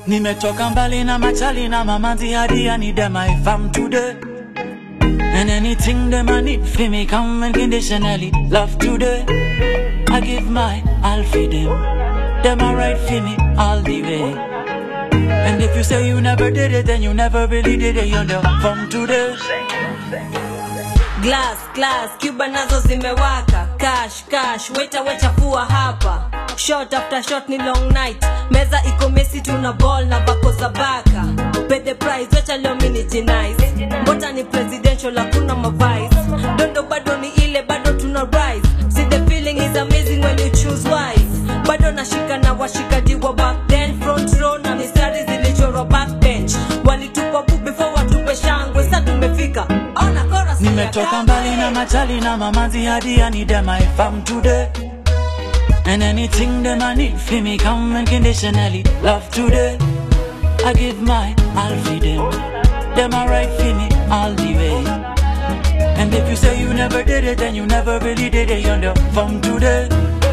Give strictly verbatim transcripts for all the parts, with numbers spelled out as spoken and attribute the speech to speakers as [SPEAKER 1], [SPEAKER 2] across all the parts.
[SPEAKER 1] Nimetoka mbali na machali na mamanzi hadi I need them my fam today. And anything them I need for me come unconditionally love today. I give my all for them. Them are right for me all the way. And if you say you never did it, then you never really did it. You're the from today.
[SPEAKER 2] Glass, glass, Cuba nazo zimewaka. Cash, cash, waiter wechafua hapa. Shot after shot ni long night. Meza iko mesi tuna ball na bako za baka. Pay the price, wecha leo mini nice. Mbota ni presidential hakuna mavice. Dondo bado ni ile bado tuna rise. See the feeling is amazing when you choose wise. Bado nashika na washikaji wa back then. Front row na mistari zilichorwa backbench. Walitupa bu before watupe shangwe. Sa tumefika ona chorus.
[SPEAKER 1] Nimetoka mbali na machali na mamanzi hadi I need them my fam today. And anything them I need for me come unconditionally love today. I give my all for them. Them are right for me all the way. And if you say you never did it, then you never really did it. You're the from today.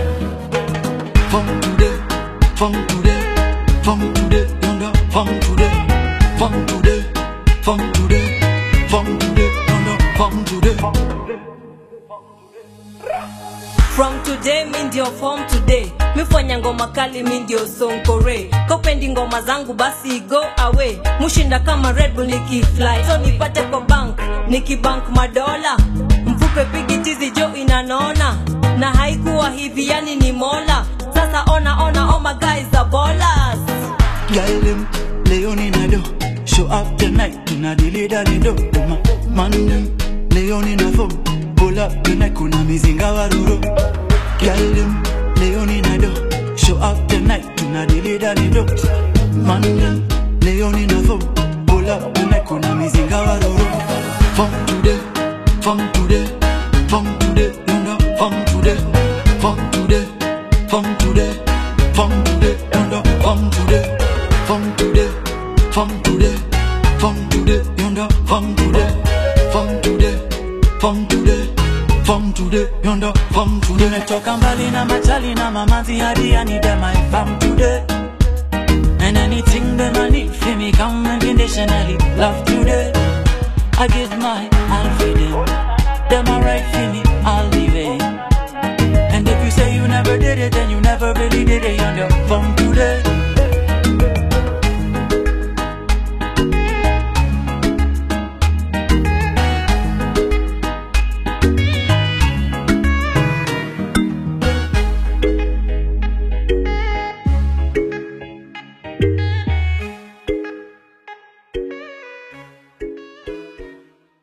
[SPEAKER 1] From today, from today, from today, you're the from today. From today, from today, from today, you're the from today.
[SPEAKER 2] From today, mi ndio form today. Mifanya ngoma kali mi ndio sonkore. Kopendi ngoma zangu basi go away. Mushinda kama Red Bull nikifly. So nipate kwa bank, nikibank madola. Mfupe pigi tizi jo inanona. Na haikuwa hivi yani ni mola. Sasa ona ona all my guys are ballers.
[SPEAKER 1] Girl them, leo nina do. Show up tonight, tuna dili dali do. Man them, leo nina phone. Pull up tonight, kuna mizinga waruro. Girl them, leo nina do. Show up tonight, tuna dili dali do. Man them, leo nina phone. Pull up tonight, kuna mizinga waruro. From today, from today, from today, you know, from today, from today, from today, from today, you know, from today, from today, from today, from today, you know, from today, from today, from today, from today, you know, from today. Nimetoka mbali na machali na mamanzi hadi I need them my fam today. And anything them I need for me come unconditionally love today. I give my all for them. Them are right for